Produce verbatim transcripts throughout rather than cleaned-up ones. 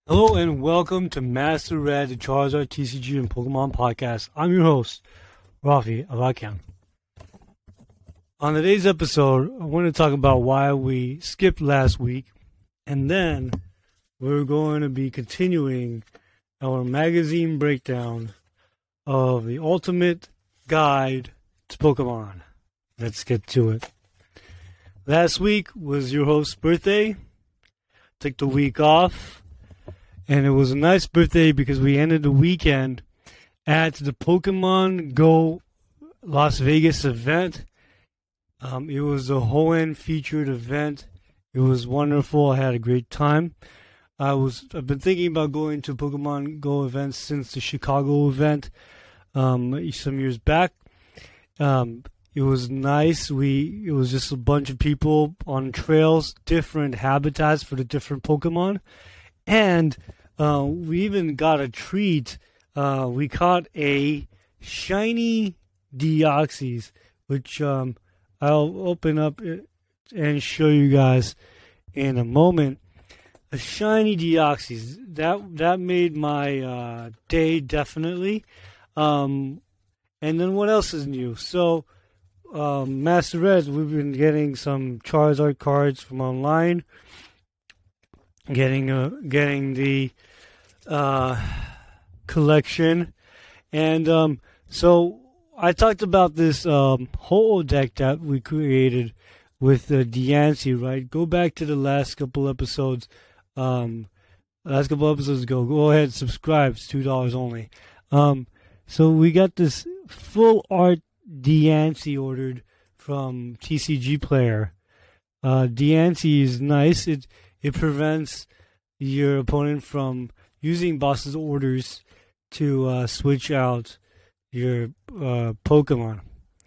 Hello and welcome to Master Red, the Charizard, T C G, and Pokemon podcast. I'm your host, Rafi Avakian. On today's episode, I want to talk about why we skipped last week, and then we're going to be continuing our magazine breakdown of the ultimate guide to Pokemon. Let's get to it. Last week was your host's birthday. Took the week off. And it was a nice birthday because we ended the weekend at the Pokemon Go Las Vegas event. Um, it was a Hoenn featured event. It was wonderful. I had a great time. I was I've been thinking about going to Pokemon Go events since the Chicago event um, some years back. Um, it was nice. We it was just a bunch of people on trails, different habitats for the different Pokemon, and Uh, we even got a treat. Uh, we caught a shiny Deoxys, which um, I'll open up and show you guys in a moment. A shiny Deoxys. That that made my uh, day, definitely. Um, and then what else is new? So, um, Master Red, we've been getting some Charizard cards from online. Getting uh, getting the uh, collection, and um, so I talked about this um, holodeck that we created with uh, Deancey, right? Go back to the last couple episodes, um, last couple episodes ago. Go ahead, subscribe. It's two dollars only. Um, so we got this full art Deancey ordered from T C G Player. Uh, Deancey is nice. It it prevents your opponent from using boss's orders to uh, switch out your uh, Pokemon.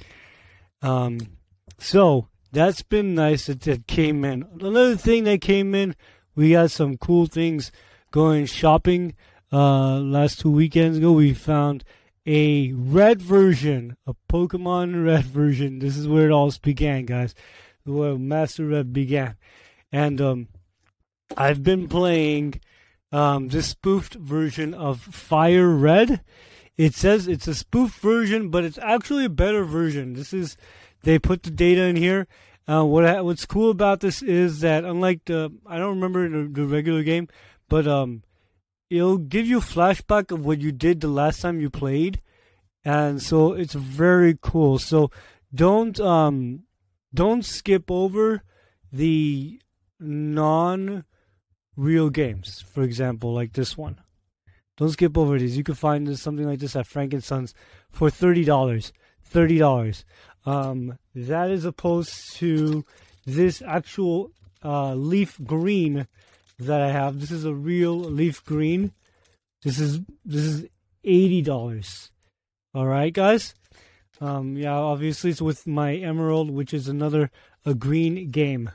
Um, so that's been nice that it came in. Another thing that came in, we got some cool things going shopping. Uh, last two weekends ago, we found a red version, a Pokemon red version. This is where it all began, guys. Where Master Red began. And um, I've been playing Um, this spoofed version of Fire Red. It says it's a spoofed version, but it's actually a better version. This is, they put the data in here. Uh, what what's cool about this is that unlike the, I don't remember the, the regular game, but um, it'll give you a flashback of what you did the last time you played, and so it's very cool. So don't um, don't skip over the non real games, for example, like this one. Don't skip over these. You can find this, something like this at Frankensons for thirty dollars. thirty dollars. Um, that is opposed to this actual uh, leaf green that I have. This is a real leaf green. This is this is eighty dollars. All right, guys. Um, yeah, obviously it's with my Emerald, which is another a green game.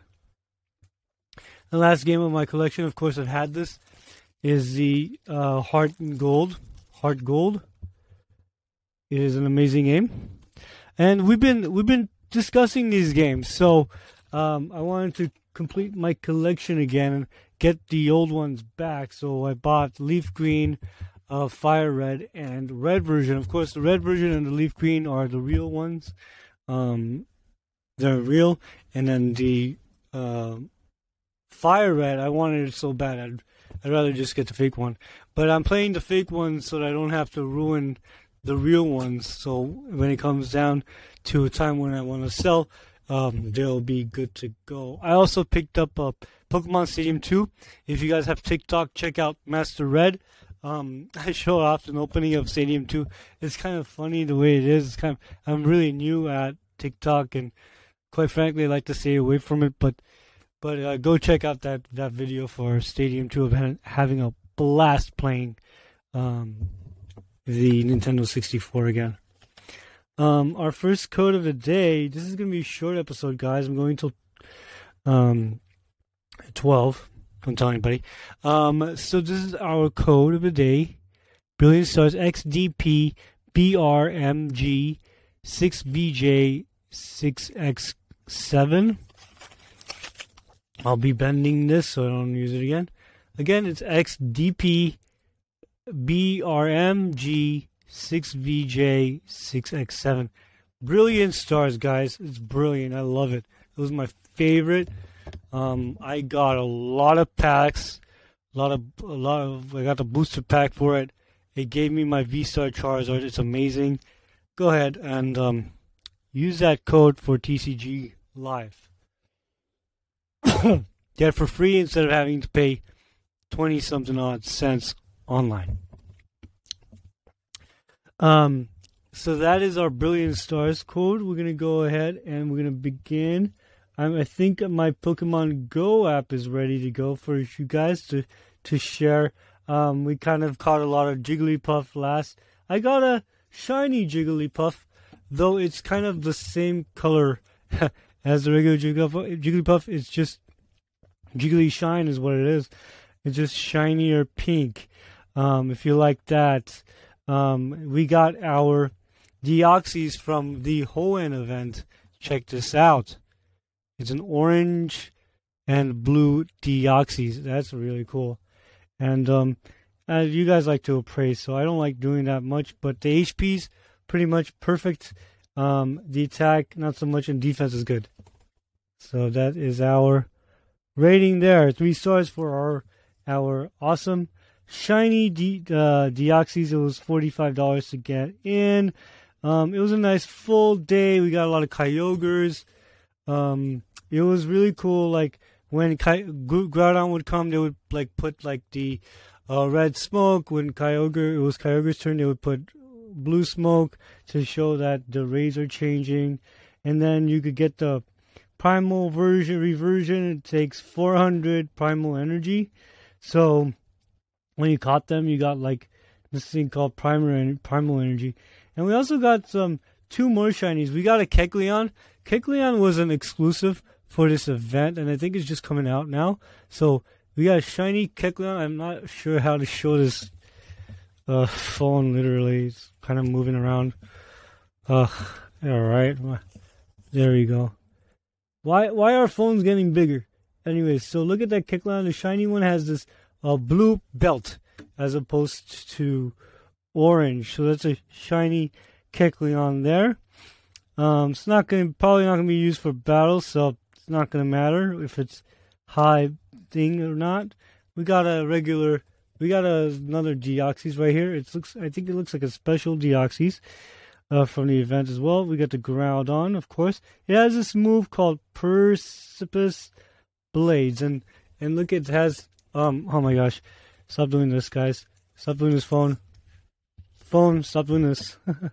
The last game of my collection, of course, I've had this, is the uh, Heart Gold. Heart Gold. It is an amazing game, and we've been we've been discussing these games. So um, I wanted to complete my collection again and get the old ones back. So I bought Leaf Green, uh, Fire Red, and Red version. Of course, the Red version and the Leaf Green are the real ones. Um, they're real, and then the uh, Fire Red, I wanted it so bad, I'd, I'd rather just get the fake one. But I'm playing the fake ones so that I don't have to ruin the real ones. So when it comes down to a time when I want to sell, um, they'll be good to go. I also picked up uh, Pokemon Stadium two. If you guys have TikTok, check out Master Red. Um, I show off an opening of Stadium two. It's kind of funny the way it is. It's kind of, I'm really new at TikTok, and quite frankly, I like to stay away from it, but But uh, go check out that, that video for Stadium two of ha- having a blast playing um, the Nintendo sixty-four again. Um, our first code of the day, this is going to be a short episode, guys. I'm going till um, twelve. Don't tell anybody. Um, so this is our code of the day. Brilliant Stars X D P B R M G six B J six X seven. I'll be bending this so I don't use it again. Again, it's X D P B R M G six V J six X seven. Brilliant stars, guys. It's brilliant. I love it. It was my favorite. Um, I got a lot of packs. A lot of, a lot of, I got the booster pack for it. It gave me my V-Star Charizard. It's amazing. Go ahead and um, use that code for T C G Live. Get it for free instead of having to pay twenty something odd cents online. Um, so that is our Brilliant Stars code. We're gonna go ahead and we're gonna begin. Um, I think my Pokemon Go app is ready to go for you guys to to share. Um, we kind of caught a lot of Jigglypuff last. I got a shiny Jigglypuff, though it's kind of the same color as the regular Jigglypuff. Jigglypuff is just Jiggly Shine is what it is. It's just shinier pink. Um, if you like that, um, we got our Deoxys from the Hoenn event. Check this out. It's an orange and blue Deoxys. That's really cool. And um, uh, you guys like to appraise, so I don't like doing that much. But the H P's pretty much perfect. Um, the attack, not so much, and defense is good. So that is our rating there. Three stars for our our awesome shiny De- uh, Deoxys. It was forty-five dollars to get in. Um, it was a nice full day. We got a lot of Kyogres. Um, it was really cool. Like when Ky- Groudon would come, they would like put like the uh, red smoke. When Kyogre, it was Kyogre's turn, they would put blue smoke to show that the rays are changing. And then you could get the primal version reversion. It takes four hundred primal energy. So when you caught them, you got like this thing called primal primal energy. And we also got some two more shinies. We got a Kecleon. Kecleon was an exclusive for this event, and I think it's just coming out now. So we got a shiny Kecleon. I'm not sure how to show this uh, phone. Literally, it's kind of moving around. Uh, all right, there we go. Why why are phones getting bigger? Anyways, so look at that Kecleon. The shiny one has this uh, blue belt as opposed to orange. So that's a shiny Kecleon there. Um, it's not going probably not gonna be used for battles, so it's not gonna matter if it's high thing or not. We got a regular. We got a, another Deoxys right here. It looks. I think it looks like a special Deoxys uh, from the event as well. We got the Groudon, of course. It has this move called Precipice Blades, and and look, it has. Um. Oh my gosh! Stop doing this, guys. Stop doing this, phone. Phone, stop doing this.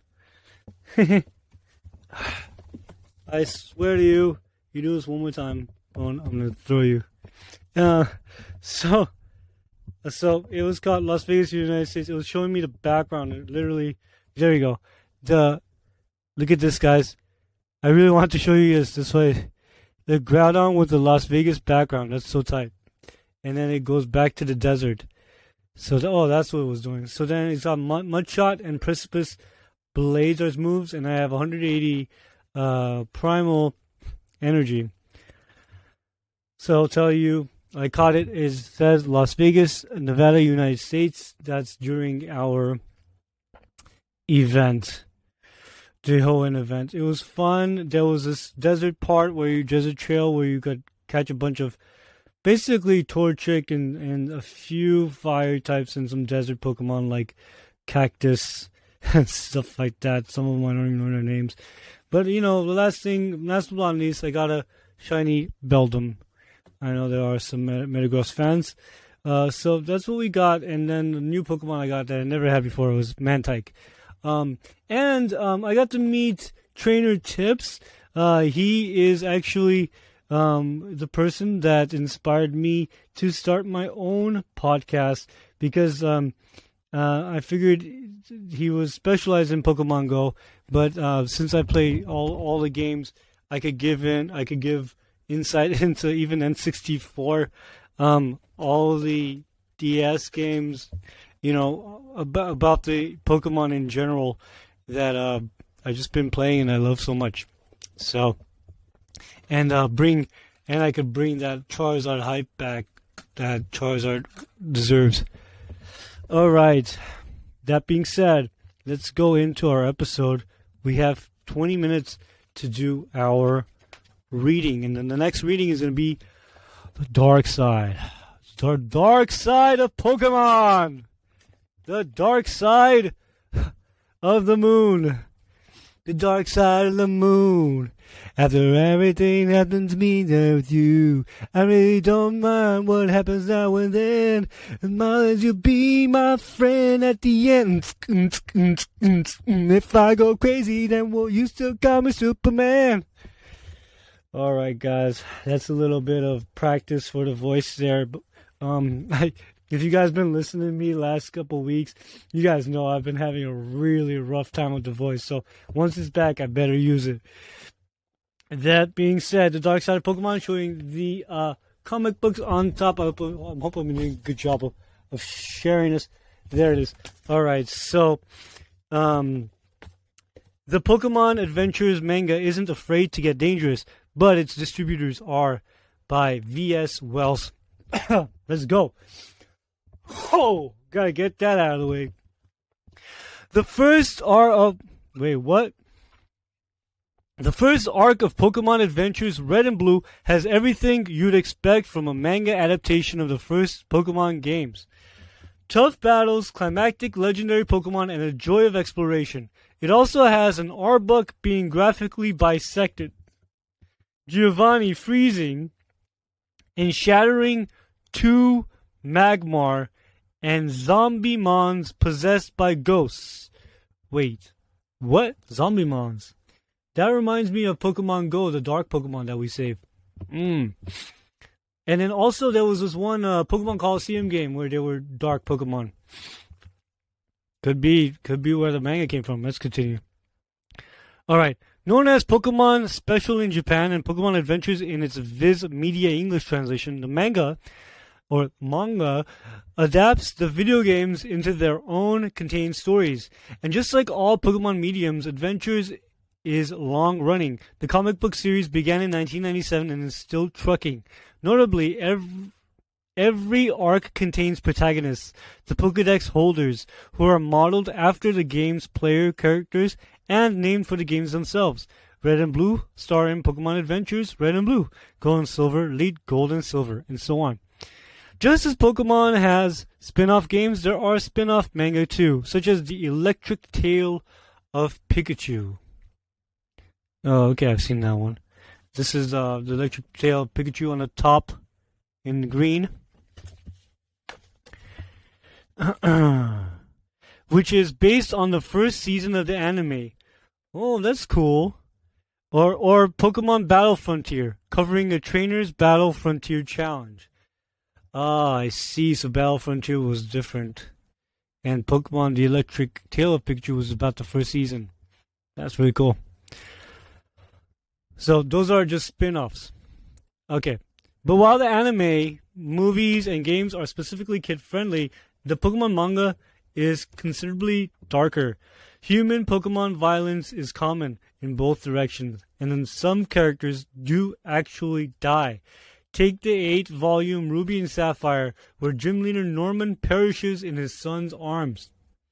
I swear to you, you do this one more time, phone, I'm gonna throw you. Uh, so, so it was called Las Vegas, United States. It was showing me the background. It literally, there you go. The look at this, guys. I really want to show you this this way. The Groudon with the Las Vegas background. That's so tight. And then it goes back to the desert. So, the, oh, that's what it was doing. So then it's got Mud, Mudshot and Precipice Blades as moves, and I have one hundred eighty uh, primal energy. So I'll tell you, I caught it. It says Las Vegas, Nevada, United States. That's during our event, the Hoenn event. It was fun. There was this desert part where you desert trail where you could catch a bunch of basically Torchic and, and a few fire types and some desert Pokemon like Cactus and stuff like that. Some of them I don't even know their names. But, you know, the last thing, last but not least, I got a shiny Beldum. I know there are some Metagross fans. Uh, so that's what we got. And then the new Pokemon I got that I never had before was Mantike. Um, and um, I got to meet Trainer Tips. Uh, he is actually um, the person that inspired me to start my own podcast because um, uh, I figured he was specialized in Pokemon Go, but uh, since I play all all the games, I could give in. I could give insight into even N sixty-four, um, all the D S games, you know, about about the Pokemon in general that uh, I've just been playing and I love so much. So, and uh, bring and I could bring that Charizard hype back that Charizard deserves. All right. That being said, let's go into our episode. We have twenty minutes to do our reading, and then the next reading is going to be the dark side. The dark side of Pokemon. The dark side of the moon. The dark side of the moon. After everything happens to me there with you, I really don't mind what happens now and then. As long as you'll be my friend at the end. If I go crazy, then will you still call me Superman? Alright guys, that's a little bit of practice for the voice there. Um, I, if you guys been listening to me last couple weeks, you guys know I've been having a really rough time with the voice. So once it's back, I better use it. That being said, the dark side of Pokemon, showing the uh, comic books on top. I hope, I'm hoping I'm doing a good job of, of sharing this. There it is. Alright, so um, the Pokemon Adventures manga isn't afraid to get dangerous, but its distributors are, by V S Wells. Let's go. Oh, gotta get that out of the way. The first are of... Wait, what? The first arc of Pokemon Adventures Red and Blue has everything you'd expect from a manga adaptation of the first Pokemon games. Tough battles, climactic legendary Pokemon, and a joy of exploration. It also has an Arbok being graphically bisected, Giovanni freezing and shattering two Magmar, and Zombie Mons possessed by ghosts. Wait, what? Zombie Mons? That reminds me of Pokemon Go, the dark Pokemon that we saved. Mm. And then also there was this one uh, Pokemon Coliseum game where there were dark Pokemon. Could be, could be where the manga came from. Let's continue. Alright. Known as Pokemon Special in Japan and Pokemon Adventures in its Viz Media English translation, the manga, or manga, adapts the video games into their own contained stories. And just like all Pokemon mediums, Adventures is long-running. The comic book series began in nineteen ninety-seven and is still trucking. Notably, every, every arc contains protagonists, the Pokédex holders, who are modeled after the game's player characters and named for the games themselves. Red and Blue star in Pokemon Adventures Red and Blue, Gold and Silver lead Gold and Silver, and so on. Just as Pokemon has spin-off games, there are spin-off manga too, such as the Electric Tale of Pikachu. Oh, okay, I've seen that one. This is uh, the Electric Tail of Pikachu on the top in green. Which is based on the first season of the anime. Oh, that's cool. Or or Pokemon Battle Frontier, covering a trainer's Battle Frontier challenge. Ah, I see. So Battle Frontier was different. And Pokemon The Electric Tail of Pikachu was about the first season. That's really cool. So those are just spin-offs. Okay. But while the anime, movies, and games are specifically kid-friendly, the Pokemon manga is considerably darker. Human Pokemon violence is common in both directions, and then some characters do actually die. Take the eight-volume Ruby and Sapphire, where gym leader Norman perishes in his son's arms.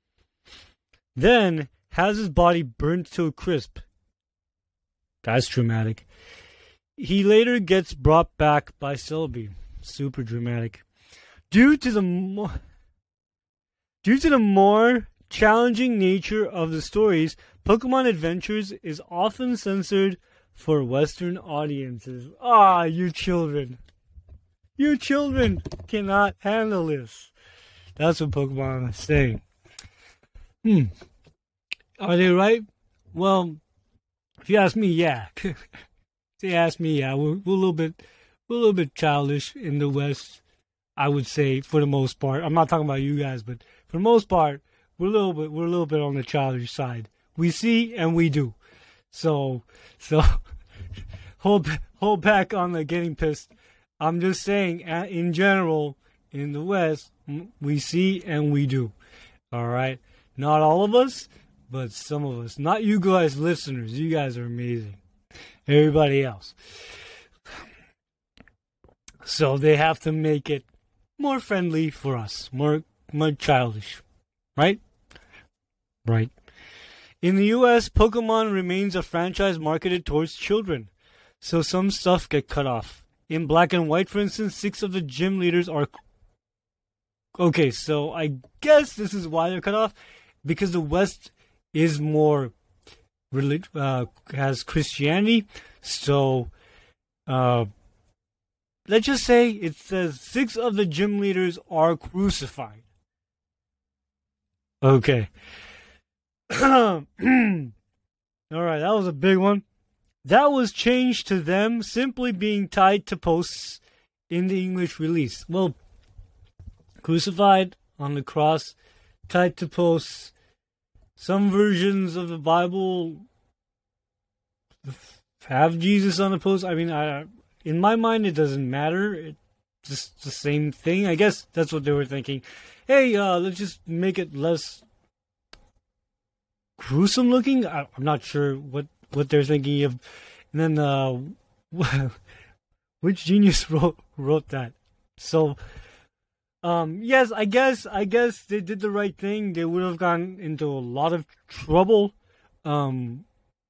Then has his body burnt to a crisp. That's dramatic. He later gets brought back by Celebi. Super dramatic. Due to the mo- due to the more challenging nature of the stories, Pokemon Adventures is often censored for Western audiences. Ah, you children. You children cannot handle this. That's what Pokemon is saying. Hmm. Are they right? Well, if you ask me, yeah. If you ask me, yeah, we're, we're a little bit, we're a little bit childish in the West. I would say, for the most part. I'm not talking about you guys, but for the most part, we're a little bit, we're a little bit on the childish side. We see and we do. So, so hold, hold back on the getting pissed. I'm just saying, in general, in the West, we see and we do. All right, not all of us. But some of us, not you guys listeners, you guys are amazing. Everybody else. So they have to make it more friendly for us, more more childish, right? Right. In the U S, Pokemon remains a franchise marketed towards children, so some stuff get cut off. In Black and White, for instance, six of the gym leaders are... Okay, so I guess this is why they're cut off, because the West is more... Relig- uh, has Christianity, so... Uh, let's just say it says six of the gym leaders are crucified. Okay. Alright, that was a big one. That was changed to them simply being tied to posts in the English release. Well, crucified on the cross, tied to posts. Some versions of the Bible have Jesus on the post. I mean, I, in my mind, it doesn't matter. It's just the same thing. I guess that's what they were thinking. Hey, uh, let's just make it less gruesome looking. I, I'm not sure what, what they're thinking of. And then, uh, which genius wrote wrote that? So, um, yes, I guess I guess they did the right thing. They would have gotten into a lot of trouble. Um,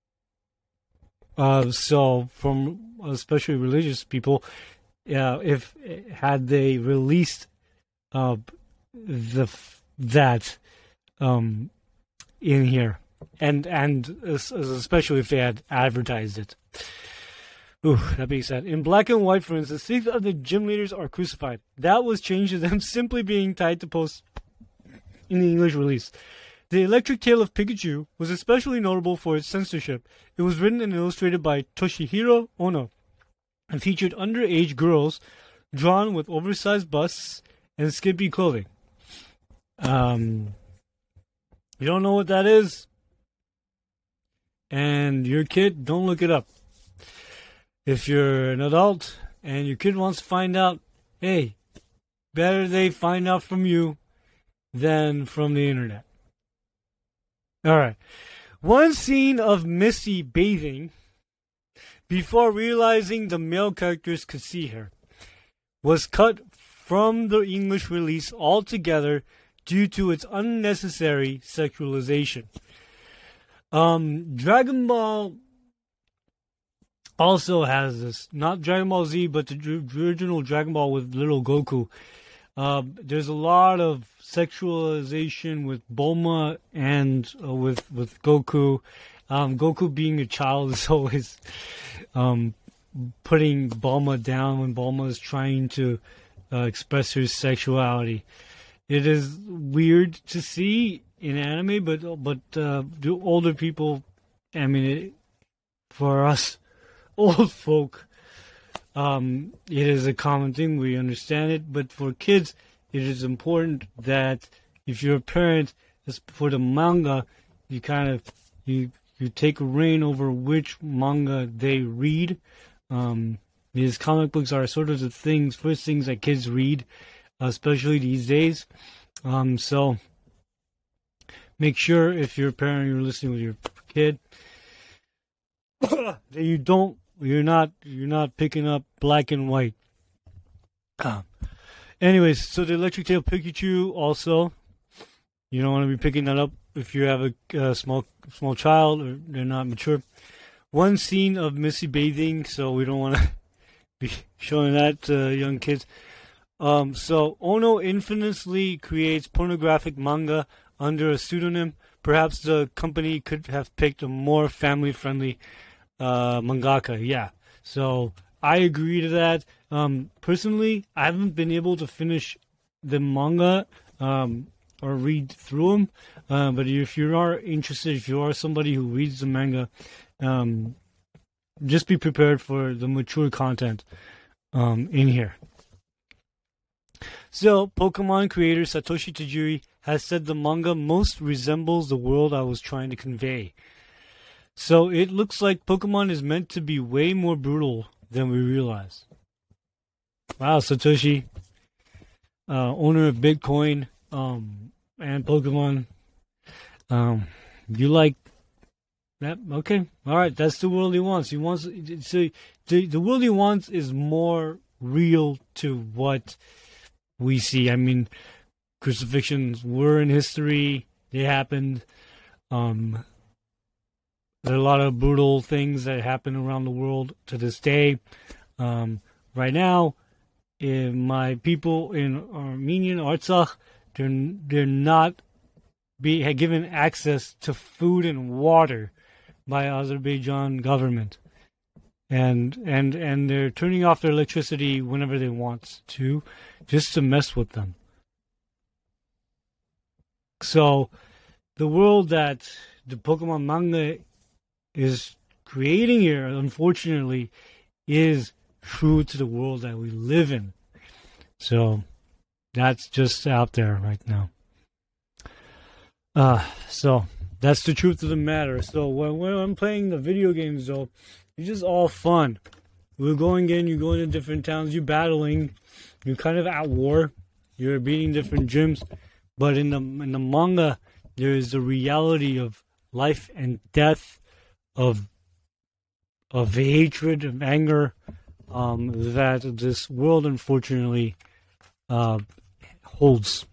uh, so from especially religious people, yeah, uh, if had they released, uh, the that, um, in here. And and especially if they had advertised it. Ooh, that being said, in Black and White, for instance, six of the gym leaders are crucified. That was changed to them simply being tied to posts in the English release. The Electric Tale of Pikachu was especially notable for its censorship. It was written and illustrated by Toshihiro Ono and featured underage girls drawn with oversized busts and skimpy clothing. Um, you don't know what that is? And your kid, don't look it up. If you're an adult and your kid wants to find out, hey, better they find out from you than from the internet. Alright. One scene of Missy bathing before realizing the male characters could see her was cut from the English release altogether due to its unnecessary sexualization. Um, Dragon Ball also has this. Not Dragon Ball Z, but the original Dragon Ball with little Goku. Uh, there's a lot of sexualization with Bulma and uh, with with Goku. Um, Goku being a child is always um, putting Bulma down when Bulma is trying to uh, express her sexuality. It is weird to see in anime, but but uh, the older people, I mean, it, for us old folk, um, it is a common thing. We understand it, but for kids, it is important that if you're a parent, for the manga, you kind of you you take a reign over which manga they read. Um, these comic books are sort of the things, first things that kids read, especially these days. Um, so. Make sure if you're a parent, you're listening with your kid, that you don't, you're not, you're not picking up Black and White. Um, anyways, so the Electric Tail Pikachu also, you don't want to be picking that up if you have a, a small, small child or they're not mature. One scene of Missy bathing, so we don't want to be showing that to young kids. Um, so Ono infamously creates pornographic manga under a pseudonym. Perhaps the company could have picked a more family-friendly uh, mangaka. Yeah, so I agree to that. Um, personally, I haven't been able to finish the manga um, or read through them. Uh, but if you are interested, if you are somebody who reads the manga, um, just be prepared for the mature content um, in here. So, Pokemon creator Satoshi Tajiri has said the manga most resembles the world I was trying to convey. So, it looks like Pokemon is meant to be way more brutal than we realize. Wow, Satoshi, uh, owner of Bitcoin um, and Pokemon, um, you like that? Okay, all right, that's the world he wants. He wants so the the world he wants is more real to what we see. I mean, crucifixions were in history. They happened. Um, there are a lot of brutal things that happen around the world to this day. Um, right now, in my people in Armenian Artsakh, they're, they're not be given access to food and water by Azerbaijan government. And and and they're turning off their electricity whenever they want to, just to mess with them. So, the world that the Pokemon manga is creating here, unfortunately, is true to the world that we live in. So, that's just out there right now. Uh, so, that's the truth of the matter. So, when, when I'm playing the video games, though, it's just all fun. We're going in, you're going to different towns, you're battling, you're kind of at war, you're beating different gyms. But in the in the manga, there is the reality of life and death, of of hatred, of anger, um, that this world unfortunately uh, holds.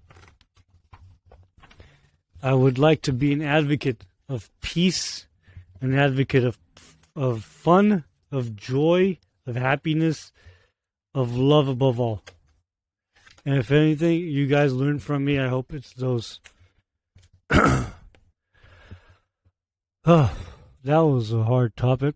I would like to be an advocate of peace, an advocate of of fun, of joy, of happiness, of love above all. And if anything you guys learn from me, I hope it's those. Oh, that was a hard topic.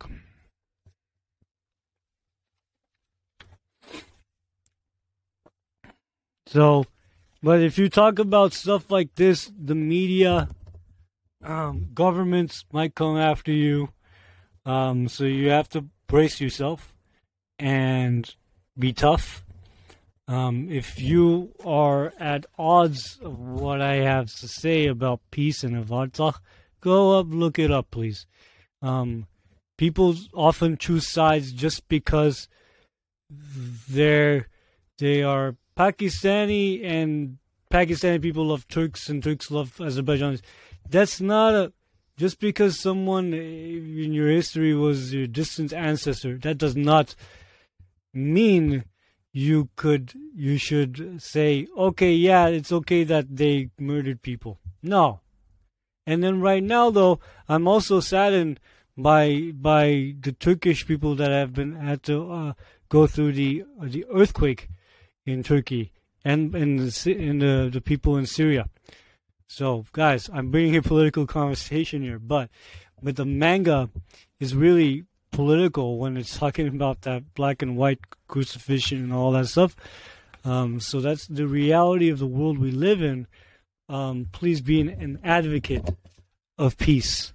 So, but if you talk about stuff like this, the media, um, governments might come after you. Um, so you have to brace yourself and be tough. Um, if you are at odds of what I have to say about peace and Artsakh, go up, look it up, please. Um, people often choose sides just because they're they are Pakistani, and Pakistani people love Turks and Turks love Azerbaijanis. That's not a just because someone in your history was your distant ancestor. That does not mean you could, you should say, okay, yeah, it's okay that they murdered people. No. And then right now, though, I'm also saddened by by the Turkish people that have been had to uh, go through the uh, the earthquake in Turkey, and and the, and the the people in Syria. So, guys, I'm bringing a political conversation here, but but the manga is really political when it's talking about that black and white crucifixion and all that stuff. Um, so that's the reality of the world we live in. Um, please be an, an advocate of peace.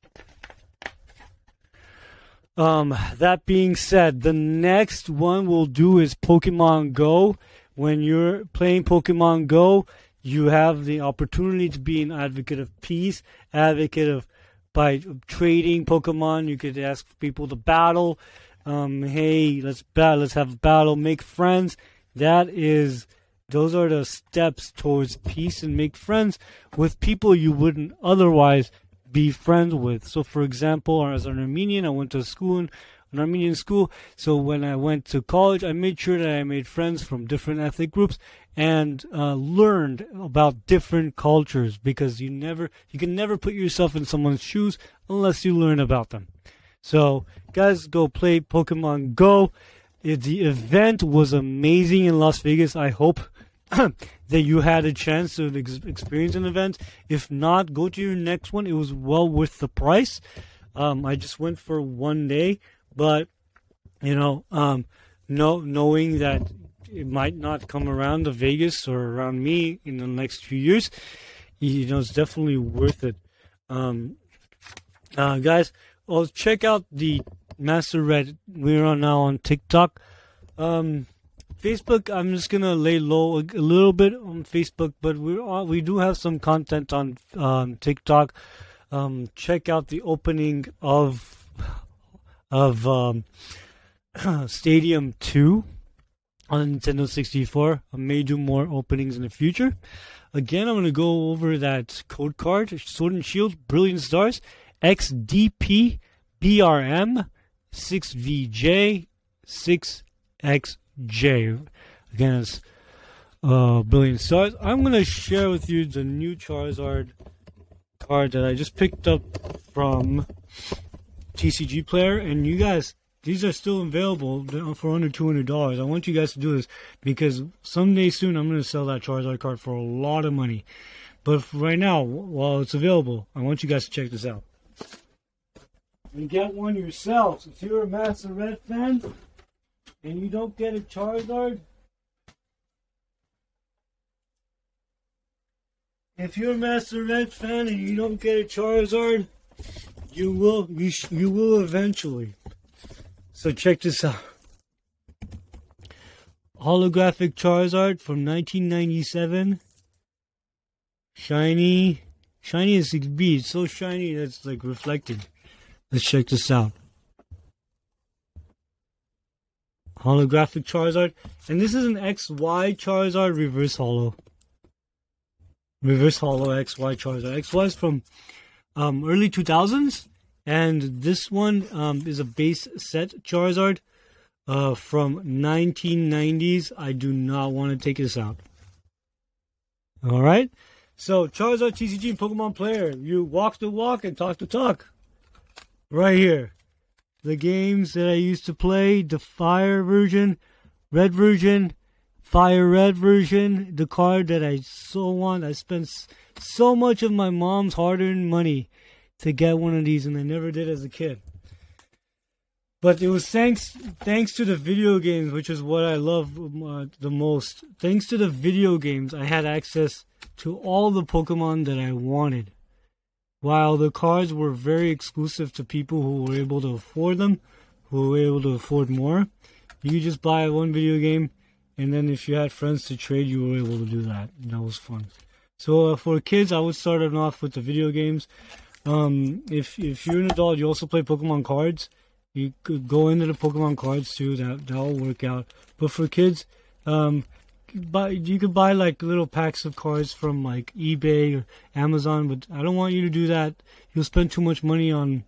Um, that being said, the next one we'll do is Pokemon Go. When you're playing Pokemon Go, you have the opportunity to be an advocate of peace, advocate of by trading Pokemon. You could ask people to battle. Um, hey, let's battle. Let's have a battle. Make friends. That is, those are the steps towards peace, and make friends with people you wouldn't otherwise be friends with. So, for example, as an Armenian, I went to school in an Armenian school. So when I went to college, I made sure that I made friends from different ethnic groups and uh, learned about different cultures, because you never, you can never put yourself in someone's shoes unless you learn about them. So, guys, go play Pokemon Go. It, the event was amazing in Las Vegas. I hope that you had a chance to ex- experience an event. If not, go to your next one. It was well worth the price. Um, I just went for one day, but you know, um, know, knowing that it might not come around to Vegas or around me in the next few years, you know, it's definitely worth it. Um, uh, guys, well, check out the Master Red. We're on now on TikTok. Um, Facebook, I'm just gonna lay low a, a little bit on Facebook, but we we do have some content on um, TikTok. Um, check out the opening of of um, Stadium two on Nintendo sixty-four. I may do more openings in the future. Again, I'm gonna go over that code card: Sword and Shield, Brilliant Stars, X D P B R M six V J six X J. Again, it's uh, Brilliant Stars. I'm gonna share with you the new Charizard card that I just picked up from T C G Player, and you guys, these are still available for under two hundred dollars. I want you guys to do this because someday soon I'm gonna sell that Charizard card for a lot of money. But right now, while it's available, I want you guys to check this out. And get one yourselves. If you're a Master Red fan and you don't get a Charizard, if you're a Master Red fan and you don't get a Charizard, you will you, sh- you will eventually. So check this out. Holographic Charizard from nineteen ninety-seven. Shiny. Shiny as it be. It's so shiny that it's like reflected. Let's check this out. Holographic Charizard. And this is an X Y Charizard reverse holo. Reverse holo X Y Charizard. X Y is from um, early two thousands. And this one um, is a base set Charizard uh, from nineteen nineties. I do not want to take this out. Alright? So, Charizard T C G Pokemon Player. You walk the walk and talk the talk. Right here. The games that I used to play, the Fire version, Red version, Fire Red version, the card that I so want. I spent so much of my mom's hard-earned money to get one of these, and I never did as a kid. But it was thanks thanks to the video games, which is what I love uh, the most. Thanks to the video games, I had access to all the Pokemon that I wanted. While the cards were very exclusive to people who were able to afford them, who were able to afford more, you could just buy one video game, and then if you had friends to trade, you were able to do that. And that was fun. So uh, for kids, I would start it off with the video games. Um, if if you're an adult, you also play Pokemon cards. You could go into the Pokemon cards too. That that'll work out. But for kids, um, buy you could buy like little packs of cards from like eBay or Amazon. But I don't want you to do that. You'll spend too much money on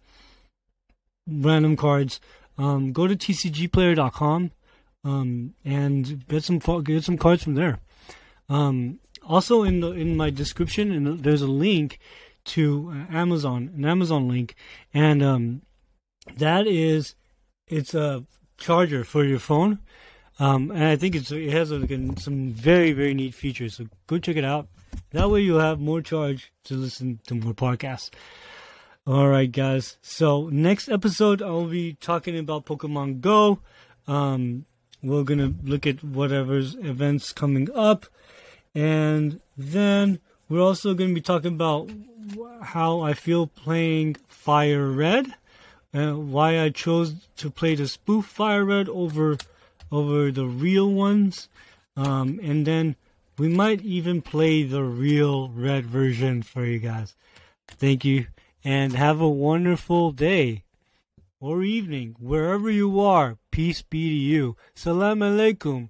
random cards. Um, go to T C G player dot com um, and get some get some cards from there. Um, also in the in my description, and there's a link to Amazon, an Amazon link, and um. That is, it's a charger for your phone, um, and I think it's it has like some very very neat features. So go check it out. That way you'll have more charge to listen to more podcasts. All right, guys. So next episode I'll be talking about Pokemon Go. Um, we're gonna look at whatever's events coming up, and then we're also gonna be talking about how I feel playing Fire Red. Uh, why I chose to play the spoof Fire Red over over the real ones, um, and then we might even play the real Red version for you guys. Thank you, and have a wonderful day or evening wherever you are. Peace be to you. Salam alaikum.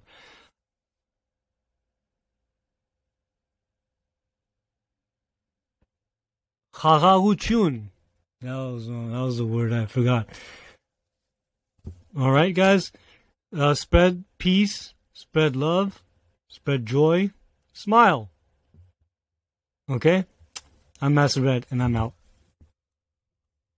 Chun. That was uh, that was the word I forgot. All right, guys. Uh, spread peace, spread love, spread joy, smile. Okay? I'm Master Red, and I'm out.